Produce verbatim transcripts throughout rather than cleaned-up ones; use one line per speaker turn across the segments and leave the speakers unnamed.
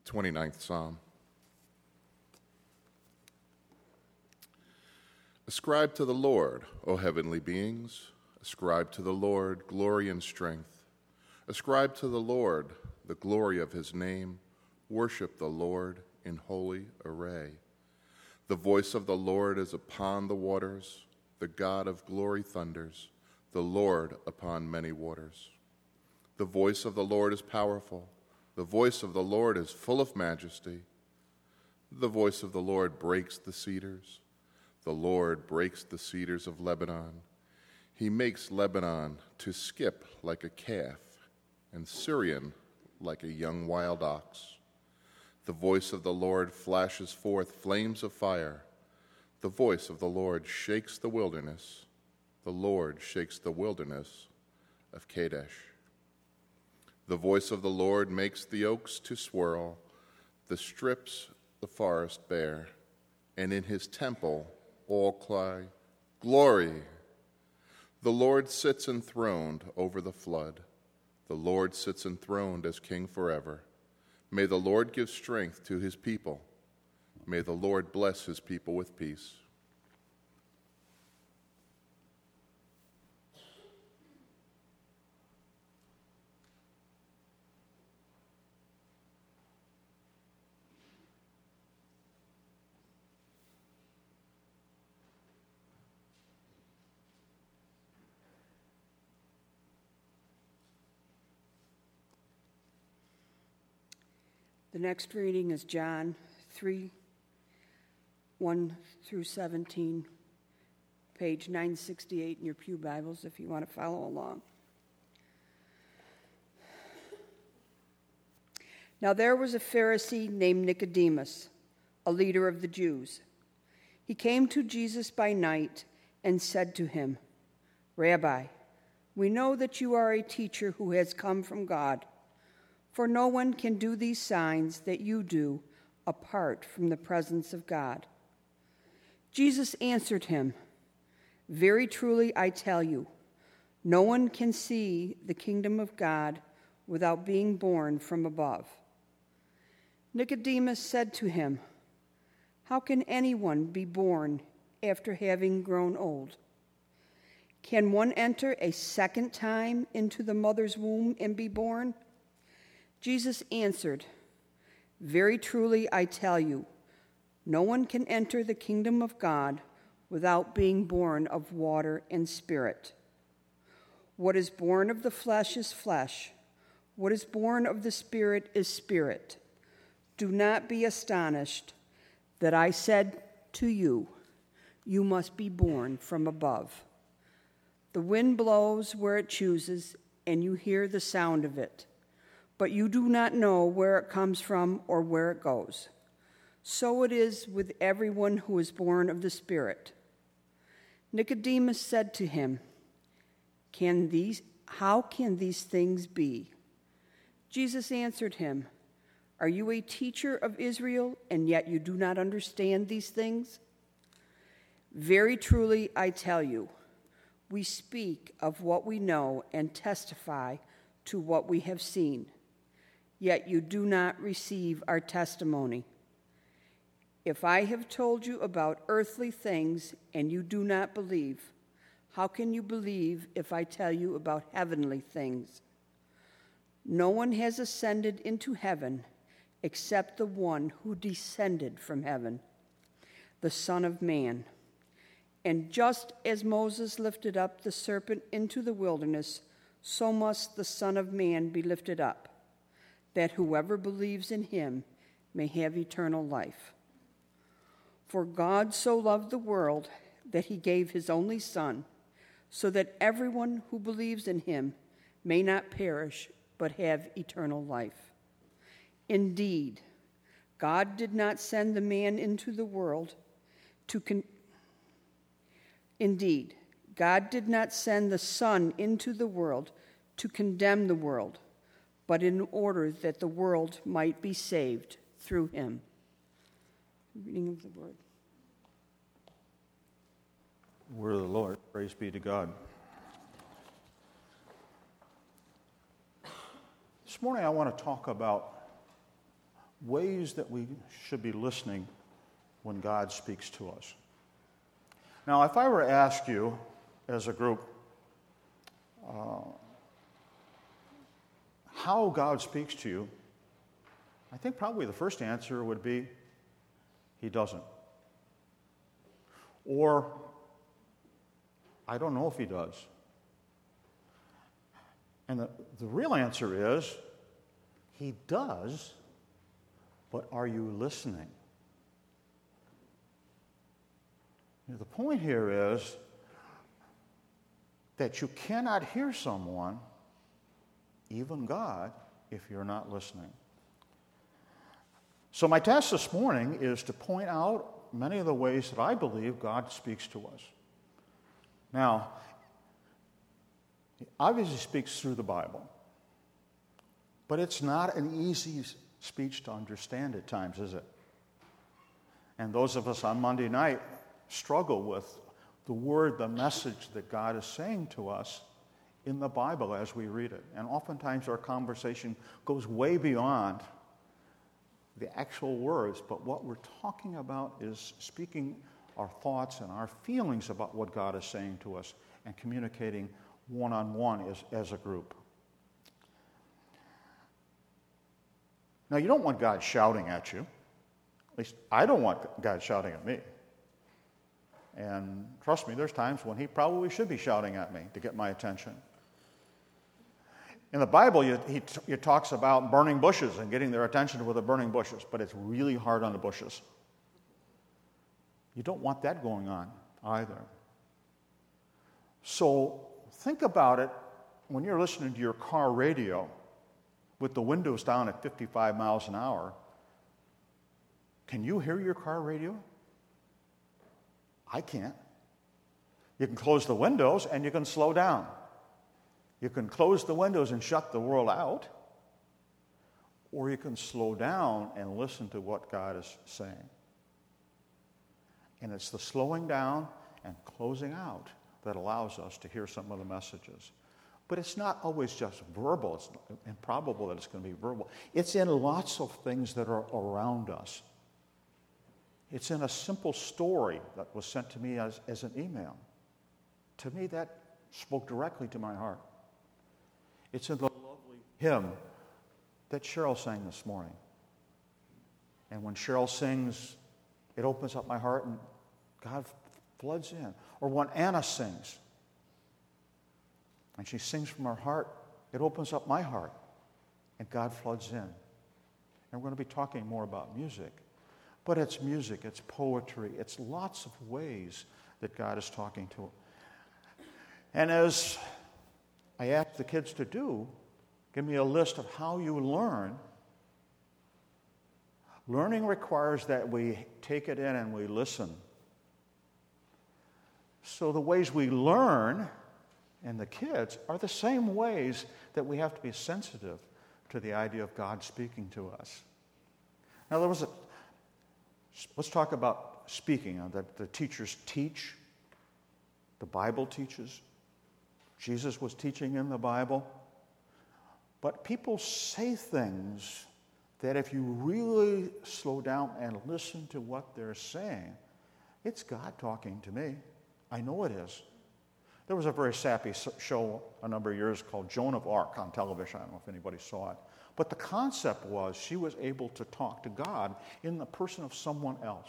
twenty-ninth Psalm. Ascribe to the Lord, O heavenly beings. Ascribe to the Lord glory and strength. Ascribe to the Lord the glory of his name. Worship the Lord in holy array. The voice of the Lord is upon the waters. The God of glory thunders. The Lord upon many waters. The voice of the Lord is powerful. The voice of the Lord is full of majesty. The voice of the Lord breaks the cedars. The Lord breaks the cedars of Lebanon. He makes Lebanon to skip like a calf, and Syrian like a young wild ox. The voice of the Lord flashes forth flames of fire. The voice of the Lord shakes the wilderness. The Lord shakes the wilderness of Kadesh. The voice of the Lord makes the oaks to swirl, the strips the forest bare, and in his temple all cry, "Glory!" The Lord sits enthroned over the flood. The Lord sits enthroned as king forever. May the Lord give strength to his people. May the Lord bless his people with peace.
The next reading is John three, one through seventeen, page nine sixty-eight in your pew Bibles if you want to follow along. Now there was a Pharisee named Nicodemus, a leader of the Jews. He came to Jesus by night and said to him, "Rabbi, we know that you are a teacher who has come from God. For no one can do these signs that you do apart from the presence of God." Jesus answered him, "Very truly I tell you, no one can see the kingdom of God without being born from above." Nicodemus said to him, "How can anyone be born after having grown old? Can one enter a second time into the mother's womb and be born?" Jesus answered, "Very truly I tell you, no one can enter the kingdom of God without being born of water and spirit. What is born of the flesh is flesh. What is born of the Spirit is spirit. Do not be astonished that I said to you, you must be born from above. The wind blows where it chooses, and you hear the sound of it, but you do not know where it comes from or where it goes. So it is with everyone who is born of the Spirit." Nicodemus said to him, "Can these, how can these things be?" Jesus answered him, "Are you a teacher of Israel, and yet you do not understand these things? Very truly I tell you, we speak of what we know and testify to what we have seen. Yet you do not receive our testimony. If I have told you about earthly things and you do not believe, how can you believe if I tell you about heavenly things? No one has ascended into heaven except the one who descended from heaven, the Son of Man. And just as Moses lifted up the serpent into the wilderness, so must the Son of Man be lifted up, that whoever believes in him may have eternal life. For God so loved the world that he gave his only Son, so that everyone who believes in him may not perish but have eternal life. Indeed, God did not send the man into the world to con- Indeed, God did not send the Son into the world to condemn the world, but in order that the world might be saved through him. Reading of the word.
Word of the Lord. Praise be to God. This morning I want to talk about ways that we should be listening when God speaks to us. Now, if I were to ask you as a group uh, how God speaks to you, I think probably the first answer would be, He doesn't. Or, I don't know if He does. And the, the real answer is, He does, but are you listening? You know, the point here is that you cannot hear someone, even God, if you're not listening. So my task this morning is to point out many of the ways that I believe God speaks to us. Now, He obviously speaks through the Bible, but it's not an easy speech to understand at times, is it? And those of us on Monday night struggle with the word, the message that God is saying to us in the Bible as we read it. And oftentimes our conversation goes way beyond the actual words, but what we're talking about is speaking our thoughts and our feelings about what God is saying to us and communicating one-on-one as, as a group. Now, you don't want God shouting at you. At least I don't want God shouting at me. And trust me, there's times when He probably should be shouting at me to get my attention. In the Bible, you, he, he talks about burning bushes and getting their attention with the burning bushes, but it's really hard on the bushes. You don't want that going on either. So think about it when you're listening to your car radio with the windows down at fifty-five miles an hour. Can you hear your car radio? I can't. You can close the windows and you can slow down. You can close the windows and shut the world out, or you can slow down and listen to what God is saying. And it's the slowing down and closing out that allows us to hear some of the messages. But it's not always just verbal. It's improbable that it's going to be verbal. It's in lots of things that are around us. It's in a simple story that was sent to me as, as an email. To me, that spoke directly to my heart. It's in the lovely hymn that Cheryl sang this morning. And when Cheryl sings, it opens up my heart and God floods in. Or when Anna sings, and she sings from her heart, it opens up my heart and God floods in. And we're going to be talking more about music. But it's music, it's poetry, it's lots of ways that God is talking to. And as I ask the kids to do, give me a list of how you learn. Learning requires that we take it in and we listen. So the ways we learn and the kids are the same ways that we have to be sensitive to the idea of God speaking to us. Now there was a, let's talk about speaking. The, the teachers teach, the Bible teaches. Jesus was teaching in the Bible. But people say things that if you really slow down and listen to what they're saying, it's God talking to me. I know it is. There was a very sappy show a number of years called Joan of Arc on television. I don't know if anybody saw it. But the concept was she was able to talk to God in the person of someone else.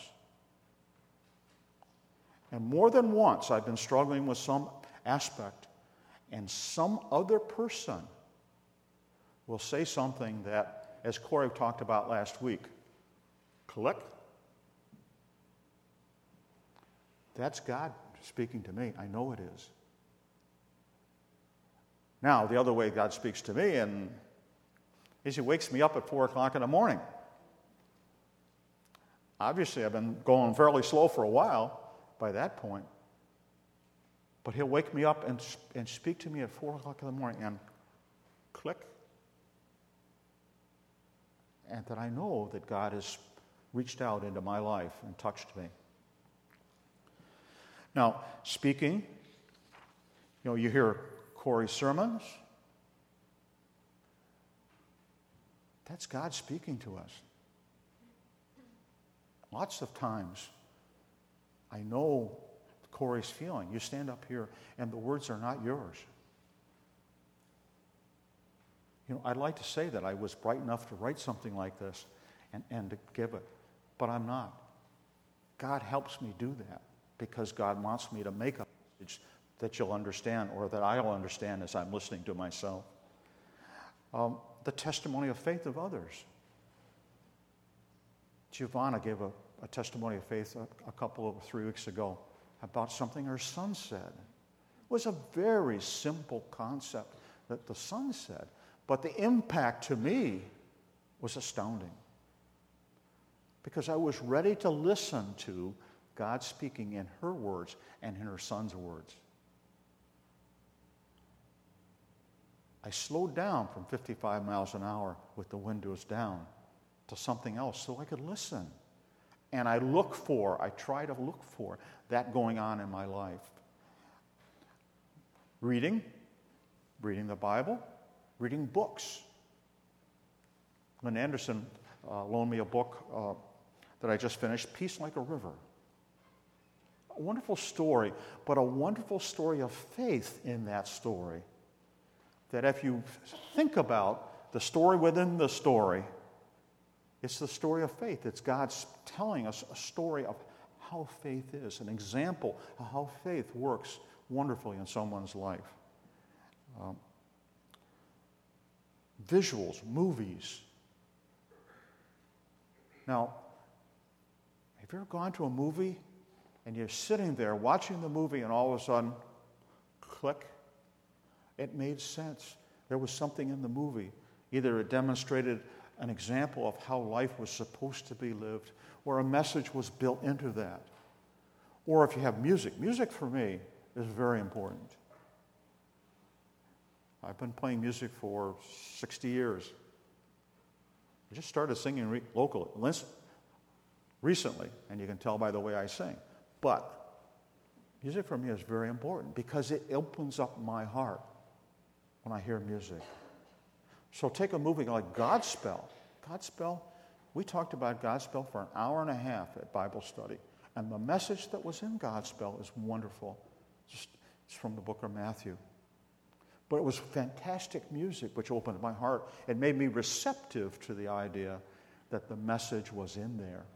And more than once, I've been struggling with some aspect, and some other person will say something that, as Corey talked about last week, click. That's God speaking to me. I know it is. Now, the other way God speaks to me and is He wakes me up at four o'clock in the morning. Obviously, I've been going fairly slow for a while by that point. But He'll wake me up and, and speak to me at four o'clock in the morning and click. And that I know that God has reached out into my life and touched me. Now, speaking, you know, you hear Corey's sermons. That's God speaking to us. Lots of times, I know Corey's feeling. You stand up here, and the words are not yours. You know, I'd like to say that I was bright enough to write something like this and, and to give it, but I'm not. God helps me do that because God wants me to make a message that you'll understand or that I'll understand as I'm listening to myself. Um, the testimony of faith of others. Giovanna gave a, a testimony of faith a, a couple of three weeks ago about something her son said. It was a very simple concept that the son said, but the impact to me was astounding because I was ready to listen to God speaking in her words and in her son's words. I slowed down from fifty-five miles an hour with the windows down to something else so I could listen. And I look for, I try to look for that going on in my life. Reading, reading the Bible, reading books. Lynn Anderson uh, loaned me a book uh, that I just finished, Peace Like a River. A wonderful story, but a wonderful story of faith in that story. That if you think about the story within the story, it's the story of faith. It's God's telling us a story of how faith is, an example of how faith works wonderfully in someone's life. Um, visuals, movies. Now, have you ever gone to a movie and you're sitting there watching the movie and all of a sudden, click? It made sense. There was something in the movie. Either it demonstrated an example of how life was supposed to be lived, or a message was built into that. Or if you have music, music for me is very important. I've been playing music for sixty years. I just started singing re- locally, recently, and you can tell by the way I sing. But music for me is very important because it opens up my heart when I hear music. So take a movie like Godspell. Godspell, we talked about Godspell for an hour and a half at Bible study. And the message that was in Godspell is wonderful. Just, it's from the book of Matthew. But it was fantastic music which opened my heart. It made me receptive to the idea that the message was in there.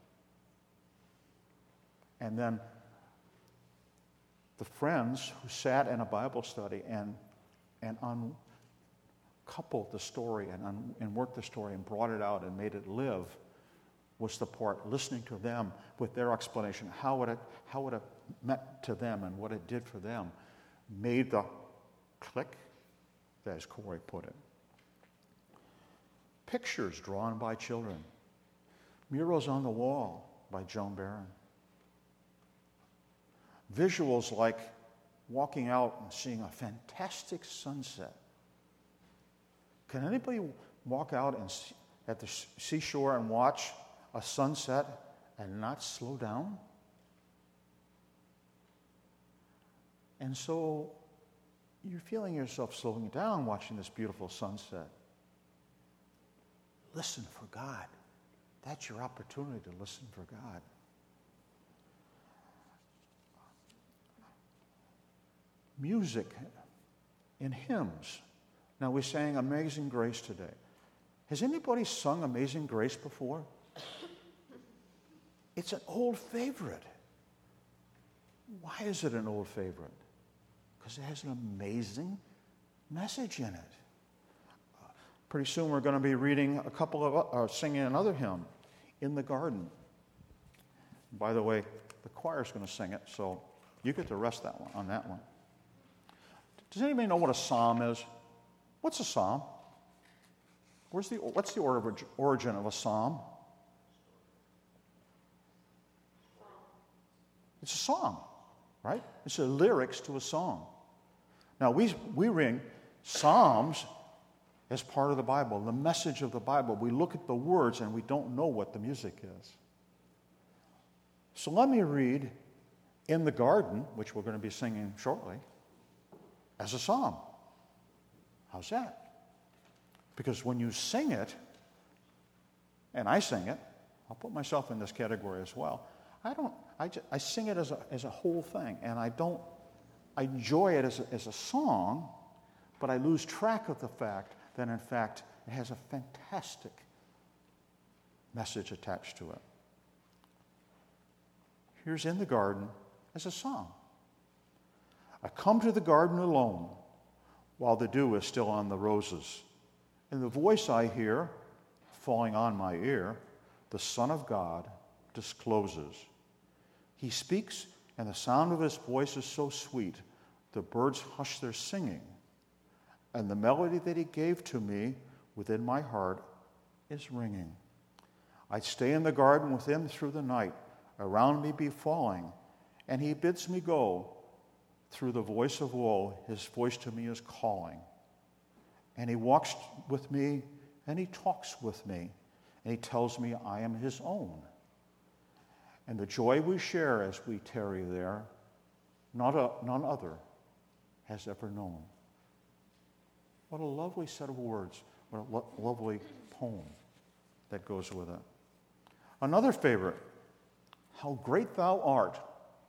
And then the friends who sat in a Bible study and and uncoupled the story and, un- and worked the story and brought it out and made it live was the part, listening to them with their explanation, how it, how it meant to them and what it did for them, made the click, as Corey put it. Pictures drawn by children. Murals on the wall by Joan Barron. Visuals like walking out and seeing a fantastic sunset. Can anybody walk out and see, at the seashore and watch a sunset and not slow down? And so you're feeling yourself slowing down watching this beautiful sunset. Listen for God. That's your opportunity to listen for God. Music in hymns. Now, we sang Amazing Grace today. Has anybody sung Amazing Grace before? It's an old favorite. Why is it an old favorite? Because it has an amazing message in it. Uh, pretty soon we're going to be reading a couple of, uh, singing another hymn, In the Garden. By the way, the choir's going to sing it, so you get to rest that one on that one. Does anybody know what a psalm is? What's a psalm? Where's the, what's the origin of a psalm? It's a song, right? It's the lyrics to a song. Now, we, we ring psalms as part of the Bible, the message of the Bible. We look at the words and we don't know what the music is. So let me read In the Garden, which we're going to be singing shortly, as a psalm. How's that? Because when you sing it, and I sing it, I'll put myself in this category as well. I don't, I, just, I sing it as a, as a whole thing, and I don't, I enjoy it as a, as a song, but I lose track of the fact that, in fact, it has a fantastic message attached to it. Here's In the Garden as a song. I come to the garden alone while the dew is still on the roses. And the voice I hear, falling on my ear, the Son of God discloses. He speaks, and the sound of his voice is so sweet, the birds hush their singing. And the melody that he gave to me within my heart is ringing. I stay in the garden with him through the night, around me be falling, and he bids me go. Through the voice of woe, his voice to me is calling. And he walks with me, and he talks with me, and he tells me I am his own. And the joy we share as we tarry there, not a, none other has ever known. What a lovely set of words. What a lo- lovely poem that goes with it. Another favorite, How Great Thou Art.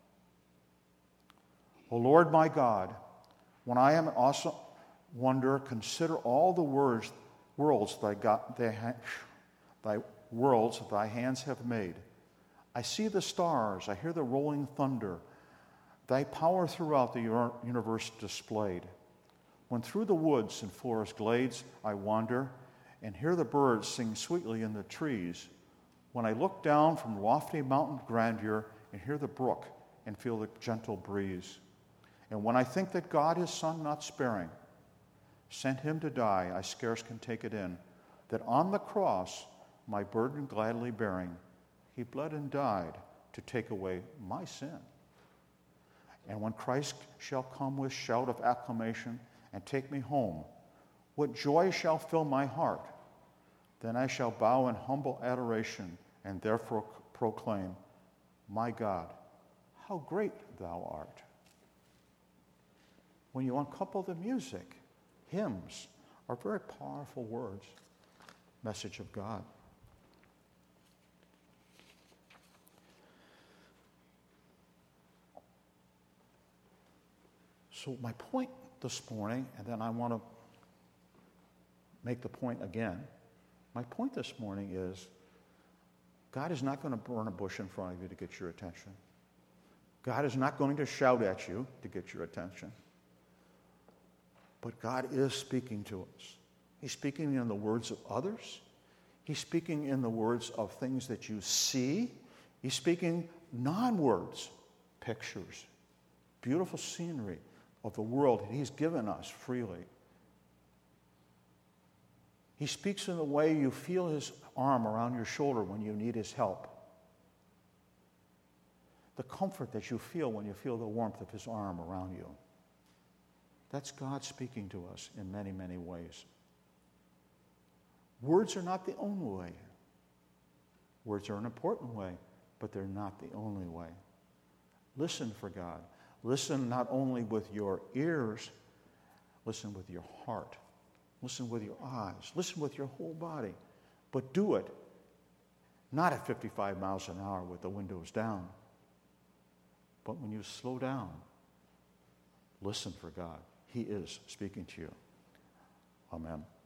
O Lord my God, when I am in awesome wonder, consider all the words, worlds thy, God, thy, thy worlds thy hands have made. I see the stars, I hear the rolling thunder, thy power throughout the universe displayed. When through the woods and forest glades I wander and hear the birds sing sweetly in the trees, when I look down from lofty mountain grandeur and hear the brook and feel the gentle breeze, and when I think that God his Son not sparing sent him to die, I scarce can take it in, that on the cross, my burden gladly bearing, he bled and died to take away my sin. And when Christ shall come with shout of acclamation and take me home, what joy shall fill my heart? Then I shall bow in humble adoration and therefore proclaim, my God, how great thou art. When you uncouple the music, hymns are very powerful words, message of God. So my point this morning, and then I want to make the point again. My point this morning is God is not going to burn a bush in front of you to get your attention. God is not going to shout at you to get your attention. But God is speaking to us. He's speaking in the words of others. He's speaking in the words of things that you see. He's speaking non-words, pictures, beautiful scenery of the world that he's given us freely. He speaks in the way you feel his arm around your shoulder when you need his help. The comfort that you feel when you feel the warmth of his arm around you. That's God speaking to us in many, many ways. Words are not the only way. Words are an important way, but they're not the only way. Listen for God. Listen not only with your ears, listen with your heart. Listen with your eyes. Listen with your whole body. But do it not at fifty-five miles an hour with the windows down, but when you slow down, listen for God. He is speaking to you. Amen.